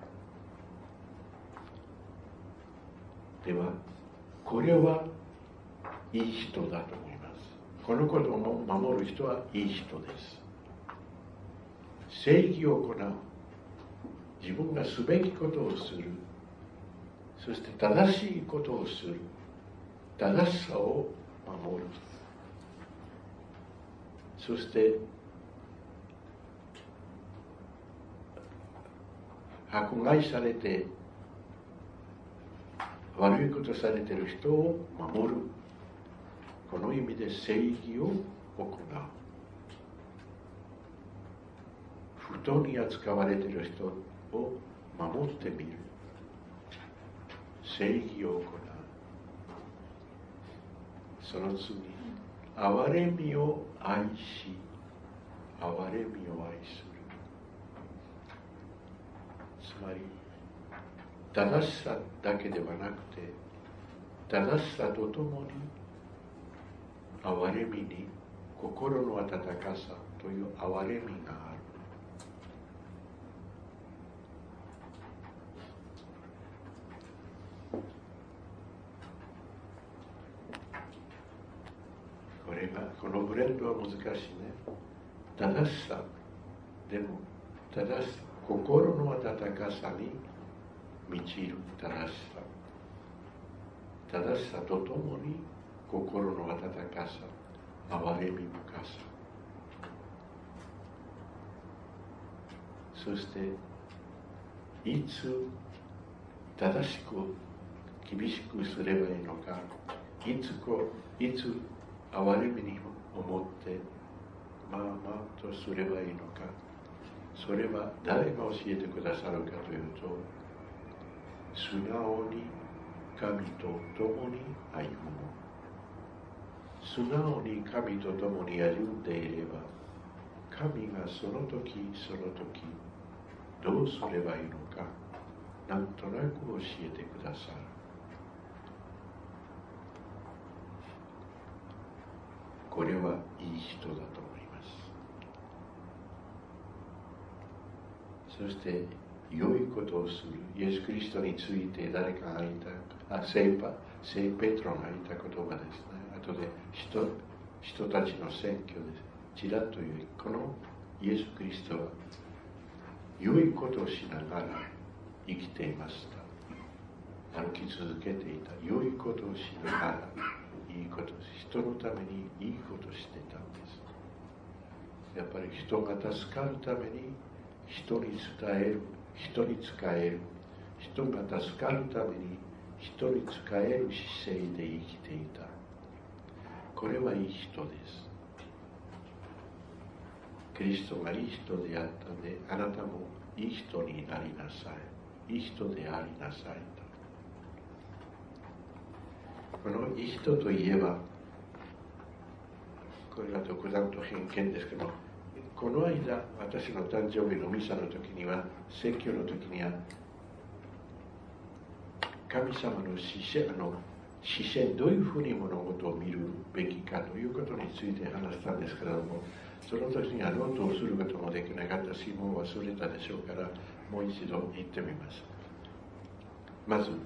る。ではこれはいい人だと思います。このことを守る人はいい人です。正義を行う、自分がすべきことをする、そして正しいことをする、正しさを守る、そして迫害されて悪いことされている人を守る、この意味で正義を行う。不当に扱われている人を守ってみる、正義を行う。その次、憐れみを愛し、憐れみを愛する。つまり正しさだけではなくて、正しさとともに憐れみに心の温かさという憐れみがある。このブレンドは難しいね。正しさ、でも心の温かさに満ちる正しさ。正しさとともに心の温かさ、憐れみ深さ。そしていつ正しく厳しくすればいいのか、いつ哀れみに思ってまあまあとすればいいのか、それは誰が教えてくださるかというと、素直に神と共に歩む。素直に神と共に歩んでいれば、神がその時その時どうすればいいのか、なんとなく教えてくださる。これはいい人だと思います。そして良いことをする。イエス・キリストについて誰かが言った聖ペトロが言った言葉ですね。後で人たちの選挙です。ちらっと言う、このイエス・キリストは良いことをしながら生きていました。歩き続けていた。良いことをしながらいいこと、人のためにいいことをしてたんです。やっぱり人が助かるために人に伝える、人に仕える、人が助かるために人に仕える姿勢で生きていた。これはいい人です。キリストがいい人であったので、あなたもいい人になりなさい。いい人でありなさいと。このいい人といえば、これは独断と偏見ですけど、この間私の誕生日のミサの時には、説教の時には、神様の視線、どういうふうに物事を見るべきかということについて話したんですけれども、その時にはノートをすることもできなかったし、もう忘れたでしょうから、もう一度言ってみます。まず、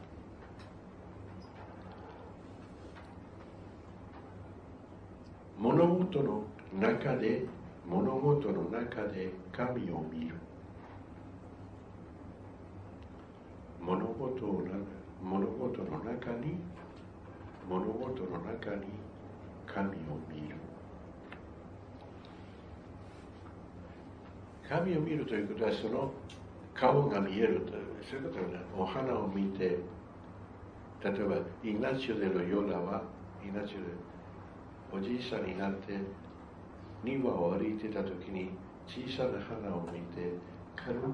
物事の中で神を見る。物事の中に神を見る。神を見るということは、その顔が見えるという、そういうことはね、お花を見て、例えばイグナチオ・デ・ロヨラは、おじいさんになって庭を歩いてた時に小さな花を見て、軽く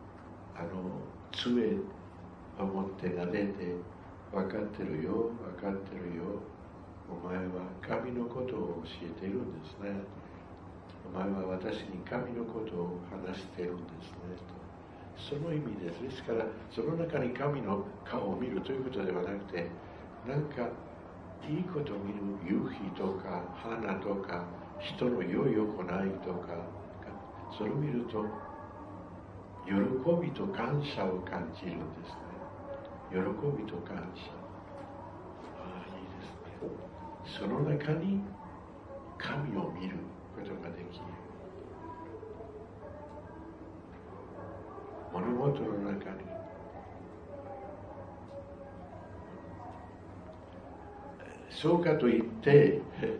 杖を持って撫でて、分かってるよ、お前は神のことを教えているんですね。お前は私に神のことを話しているんですねと。その意味です。ですから、その中に神の顔を見るということではなくて、なんかいいことを見る、夕日とか花とか人の良い行いとか、それを見ると喜びと感謝を感じるんですね。喜びと感謝。いいですね。その中に神を見ることができる。物事の中にそうかといって例え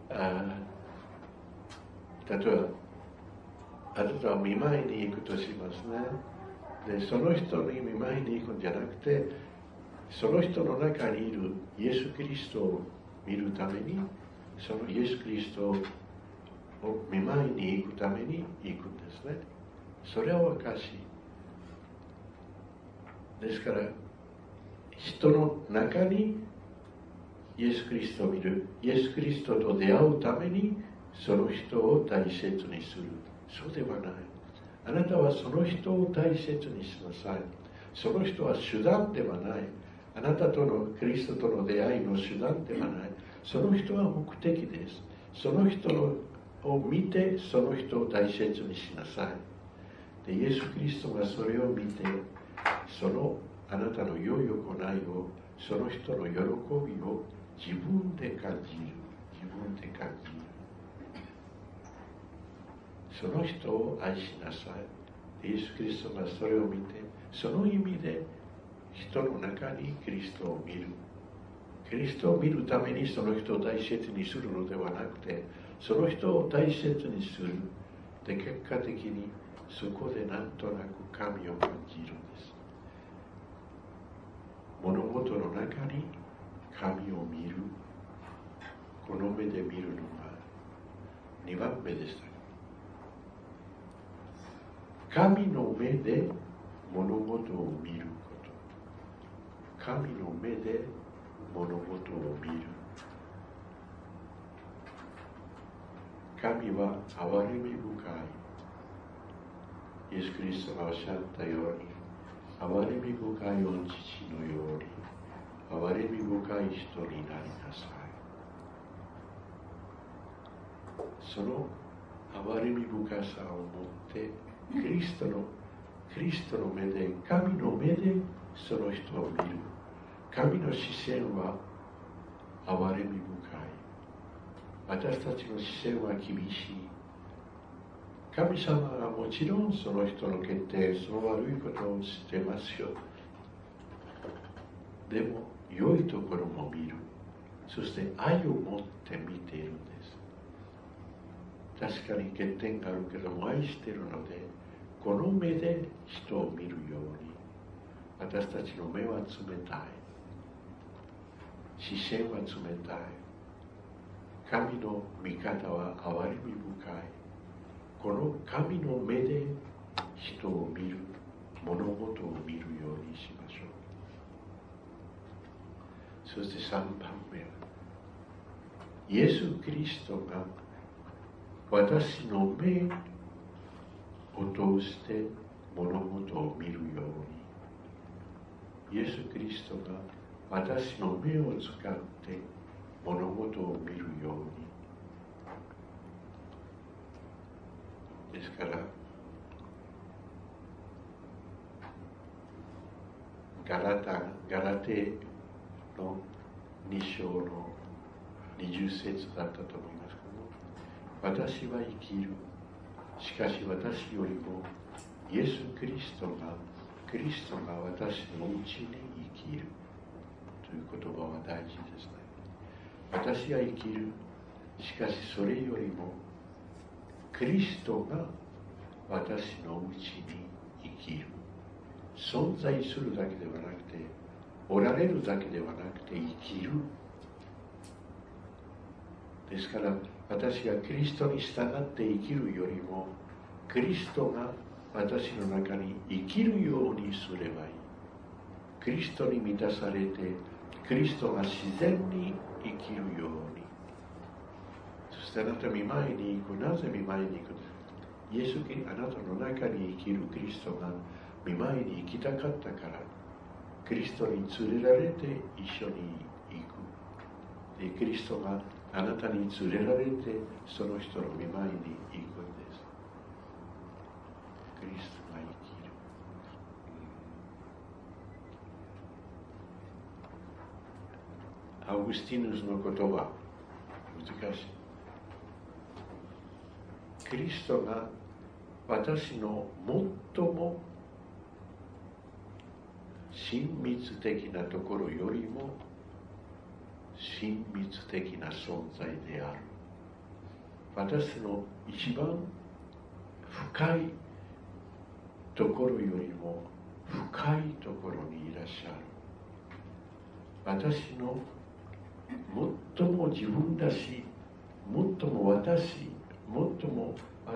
ばあなたは見舞いに行くとしますね。でその人に見舞いに行くんじゃなくて、その人の中にいるイエス・キリストを見るために、そのイエス・キリストを見舞いに行くために行くんですね。それはおかしい。ですから人の中にイエス・キリストを見る、イエス・キリストと出会うためにその人を大切にする。そうではない。あなたはその人を大切にしなさい。その人は手段ではない。あなたとのキリストとの出会いの手段ではない。その人は目的です。その人を見て、その人を大切にしなさい。で、イエス・キリストがそれを見て、そのあなたの良い行いを、その人の喜びを自分で感じる。その人を愛しなさい。イエス・キリストがそれを見て、その意味で人の中にキリストを見る。キリストを見るためにその人を大切にするのではなくて、その人を大切にする。で、結果的にそこでなんとなく神を感じるんです。 事の中に神を見る、この目で見るのが2番目でした。神の目で物事を見ること、神の目で物事を見る。神は憐れみ深い。イエス・キリストがおっしゃったように、憐れみ深い御父のように憐れみ深い人になりなさい。その憐れみ深さを持ってキリストの目で、神の目でその人を見る。神の視線は憐れみ深い。私たちの視線は厳しい。神様はもちろんその人の決定、その悪いことを知ってますよ。でも良いところも見る。そして愛を持って見ているんです。確かに欠点があるけども愛しているので、この目で人を見るように、私たちの目は冷たい。視線は冷たい。神の見方は憐れみ深い。この神の目で人を見る、物事を見るようにしましょう。そして3番目は、イエス・キリストが私の目を通して物事を見るように、イエス・キリストが私の目を使って物事を見るように。ですから、ガラテの2章の20節だったと思いますけども、私は生きる。しかし私よりもイエス・キリストが私のうちに生きるという言葉は大事ですね。私は生きる。しかしそれよりもキリストが私のうちに生きる。存在するだけではなくて、おられるだけではなくて生きる。ですから私がキリストに従って生きるよりも、キリストが私の中に生きるようにすればいい。キリストに満たされて、キリストが自然に生きるように。そしてあなた見舞いに行く。なぜ見舞いに行くのか。イエス・あなたの中に生きるキリストが見舞いに行きたかったから、キリストに連れられて一緒に行く。で、キリストがあなたに連れられてその人の見舞いに行くんです。キリストが生きる。アウグスティヌスの言葉、難しい。キリストが私の最も親密的なところよりも親密的な存在である。私の一番深いところよりも深いところにいらっしゃる。私の最も自分らしい、最も私、最も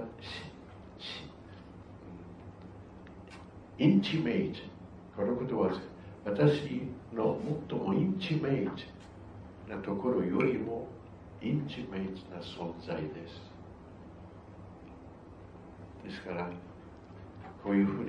インチメイト、このことは私の最もインチメイトなところよりもインチメイトな存在です。ですからこういうふう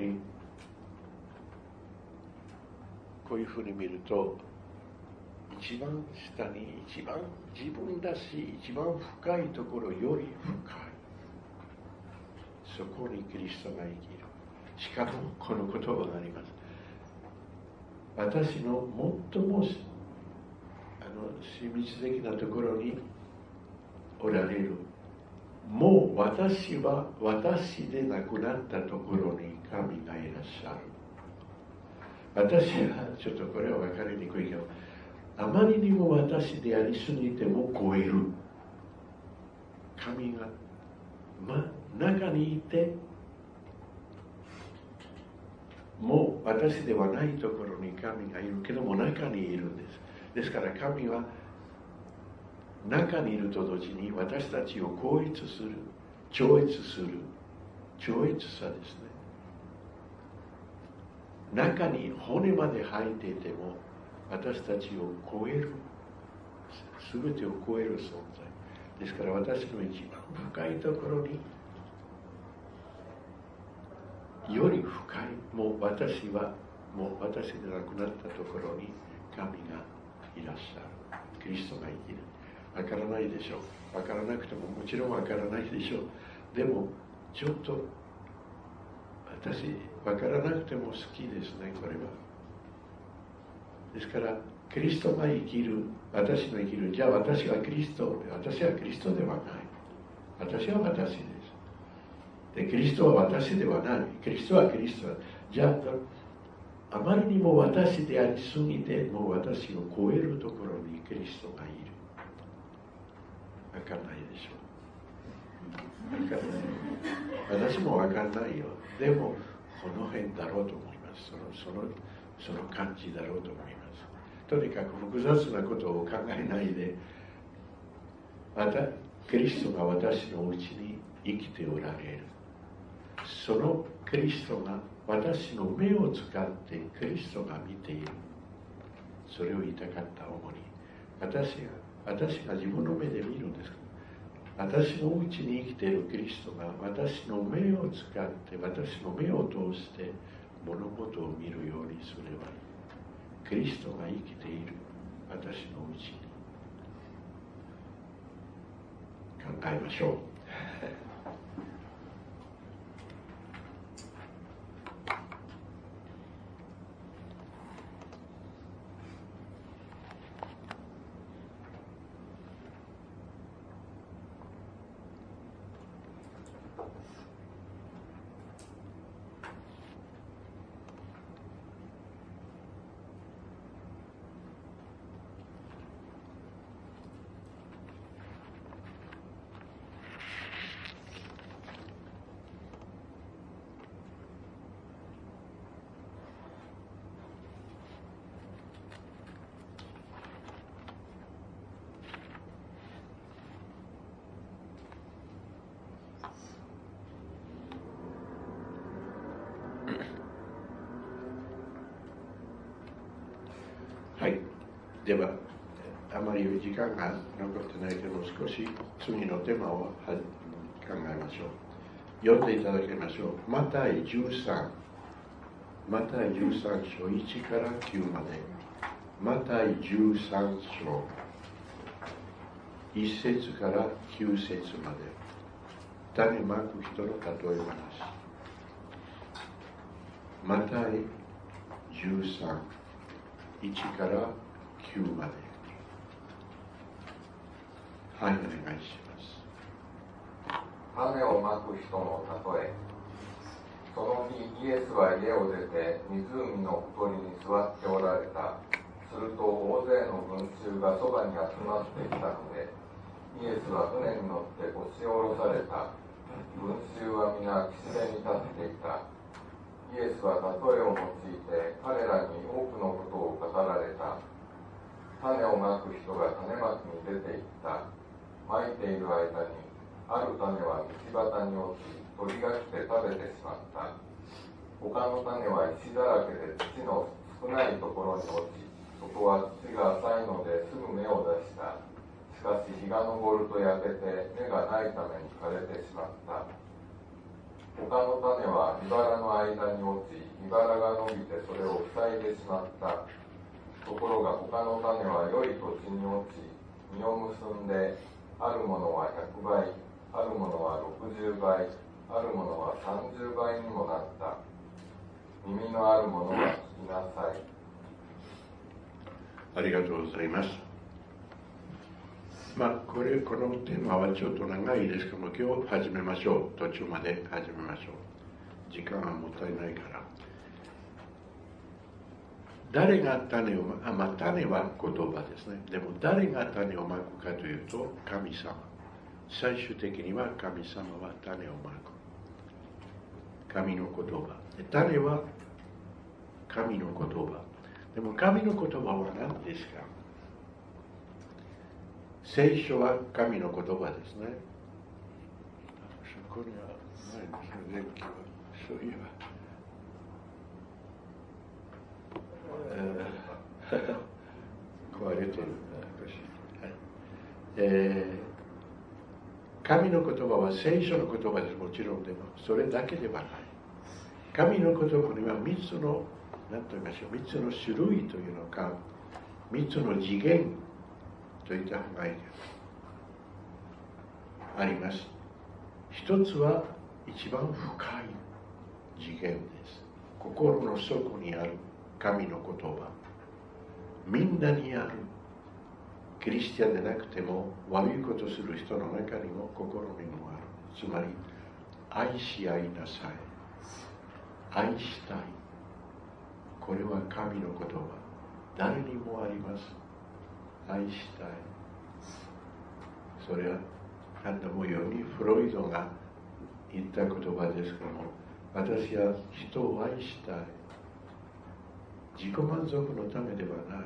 に見ると、一番下に一番自分らしい、一番深いところより深い、そこにキリストが生きる。しかもこの言葉があります。私の最も親密的なところにおられる。もう私は私でなくなったところに神がいらっしゃる。私はちょっとこれは分かりにくいけど、あまりにも私でありすぎても超える。神が中にいてもう私ではないところに神がいるけども中にいるんです。ですから神は中にいると同時に私たちを超越する、超越する、超越さですね。中に骨まで入っていても私たちを超える、全てを超える存在ですから、私の一番深いところにより深い、もう私でなくなったところに神がいらっしゃる、キリストが生きる。わからないでしょう。わからなくてももちろんわからないでしょう。でもちょっと私わからなくても好きですね、これは。ですからキリストが生きる、私の生きる、じゃあ私はキリスト、私はキリストではない。私は私です。でキリストは私ではない。キリストはキリスト。じゃああまりにも私でありすぎて、もう私を超えるところにキリストがいる。わかんないでしょう。わかんない。私もわかんないよ。でもこの辺だろうと思います。その感じだろうと思います。とにかく複雑なことを考えないで、キリストが私のうちに生きておられる。そのキリストが私の目を使ってキリストが見ている。それを言いたかった主に。私が自分の目で見るんですけど、私のうちに生きているキリストが私の目を使って、私の目を通して物事を見るようにすればいい。キリストが生きている私のうちに。考えましょう。はい。では、あまり時間が残ってないけど、少し次のテーマを考えましょう。読んでいただきましょう。マタイ13章1から9まで。マタイ13章1節から9節まで。種まく人の例え話。マタイ13 1から9まで。はい、お願いします。 種をまく人の例え。その日、イエスは家を出て湖のほとりに座っておられた。すると大勢の群衆がそばに集まってきたので、イエスは船に乗って押し下ろされた。群衆は皆岸辺に立っていた。イエスは例えを用いて彼らに多くのことを語られた。種をまく人が種まきに出て行った。まいている間にある種は道端に落ち、鳥が来て食べてしまった。他の種は石だらけで土の少ないところに落ち、そこは土が浅いのですぐ芽を出した。しかし日が昇ると焼けて芽がないために枯れてしまった。他の種は茨の間に落ち、茨が伸びてそれを塞いでしまった。ところが他の種は良い土地に落ち、実を結んで、あるものは100倍、あるものは60倍、あるものは30倍にもなった。耳のあるものは聞きなさい。 ありがとうございます。このテーマはちょっと長いですけども、今日始めましょう。途中まで始めましょう。時間はもったいないから。誰が種を種は言葉ですね。でも誰が種をまくかというと、神様。最終的には神様は種をまく。神の言葉。種は神の言葉。でも神の言葉は何ですか？聖書は神の言葉ですね。そこにはないですね、電気は。そういえば。壊れてる。神の言葉は聖書の言葉です。もちろんでも、それだけではない。神の言葉には3つの、何と言いましょう、3つの種類というのか、3つの次元といった方がいいです。あります。一つは一番深い次元です。心の底にある神の言葉。みんなにある。キリスチャンでなくても悪いことする人の中にも心にもある。つまり、愛し合いなさい。愛したい。これは神の言葉。誰にもあります。愛したい。それは何度も言うようにフロイドが言った言葉ですけども、私は人を愛したい。自己満足のためではない。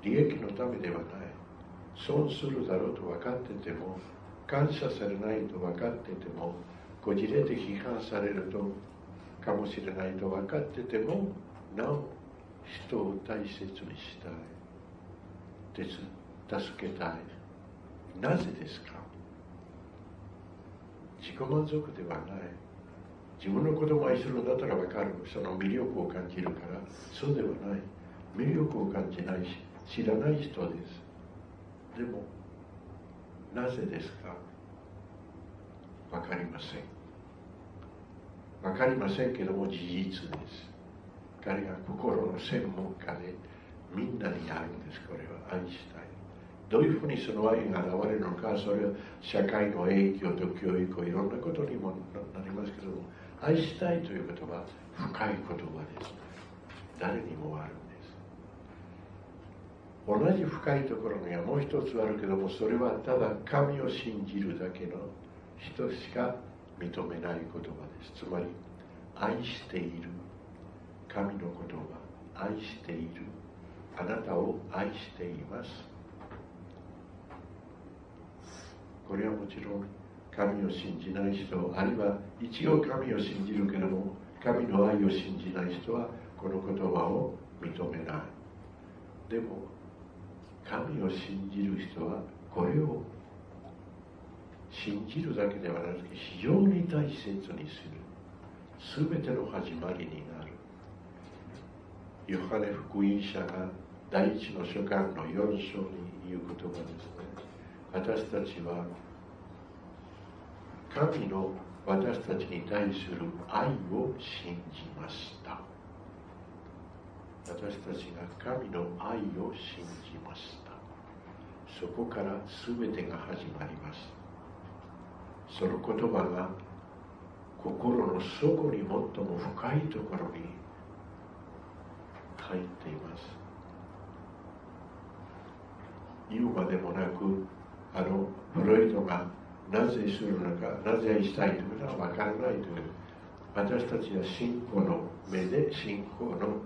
利益のためではない。損するだろうと分かってても、感謝されないと分かってても、こじれて批判されるとかもしれないと分かってても、なお人を大切にしたい。助けたい。なぜですか？自己満足ではない。自分の子供を愛するんだったら分かる。その魅力を感じるから。そうではない。魅力を感じないし、知らない人です。でも、なぜですか？分かりません。分かりませんけども事実です。彼が心の専門家でみんなにあるんです。これは愛したい。どういうふうにその愛が現れるのか、それは社会の影響と教育、いろんなことにもなりますけども、愛したいという言葉、深い言葉です。誰にもあるんです。同じ深いところにはもう一つあるけども、それはただ神を信じるだけの人しか認めない言葉です。つまり、愛している神の言葉、愛している、あなたを愛しています。これはもちろん神を信じない人、あるいは一応神を信じるけれども神の愛を信じない人はこの言葉を認めない。でも神を信じる人はこれを信じるだけではなくて非常に大切にする。すべての始まりになる。ヨハネ福音者が第一の書簡の4章に言う言葉ですね。私たちは神の私たちに対する愛を信じました。私たちが神の愛を信じました。そこから全てが始まります。その言葉が心の底に最も深いところに入っています。言うまでもなくフロイトがなぜするのか、なぜ愛したいというのは分からないという。私たちは信仰の目で、信仰の、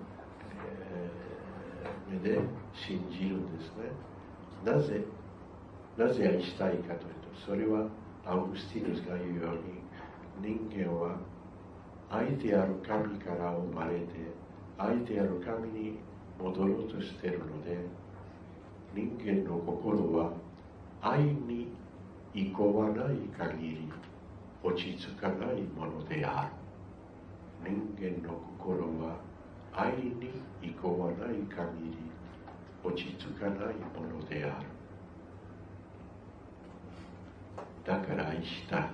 目で信じるんですね。なぜ愛したいかというと、それはアウグスティヌスが言うように、人間は愛である神から生まれて、愛である神に戻ろうとしているので、人間の心は愛にいこわない限り落ち着かないものである。人間の心は愛にいこわない限り落ち着かないものである。だから愛したいです。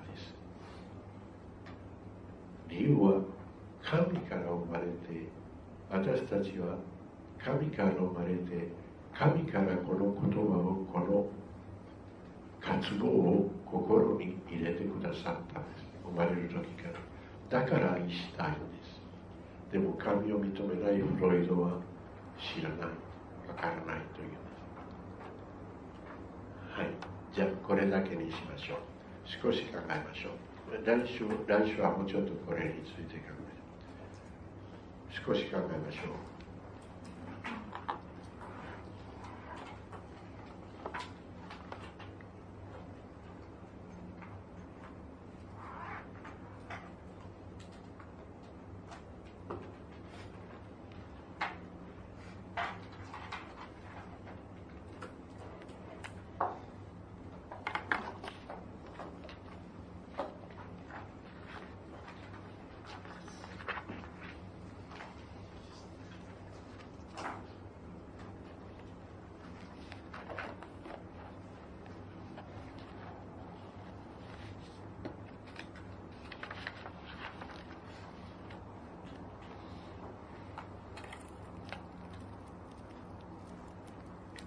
理由は神から生まれて、私たちは神から生まれて、神からこの言葉を、この渇望を心に入れてくださったんです。生まれる時から。だから愛したいんです。でも神を認めないフロイドは知らない、わからないという。はい。じゃあこれだけにしましょう。少し考えましょう。来週はもうちょっとこれについて考える。少し考えましょう。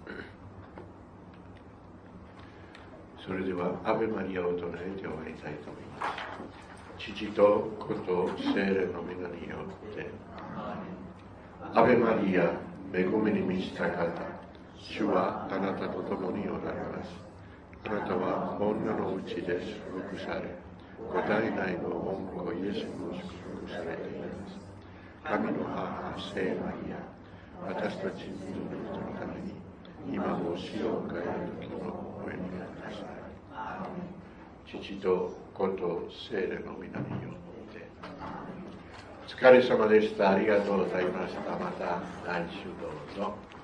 それではアベマリアを唱えて終わりたいと思います。父と子と聖霊の皆によってアベマリア、恵みに満ちた方、主はあなたと共におられます。あなたは女のうちで祝福され、ご体内の御子イエスも祝福されています。神の母、聖マリア、私たち人のために、今も死を迎える時のお祈りください。父と子と聖霊の皆によって。お疲れ様でした。ありがとうございました。また来週どうぞ。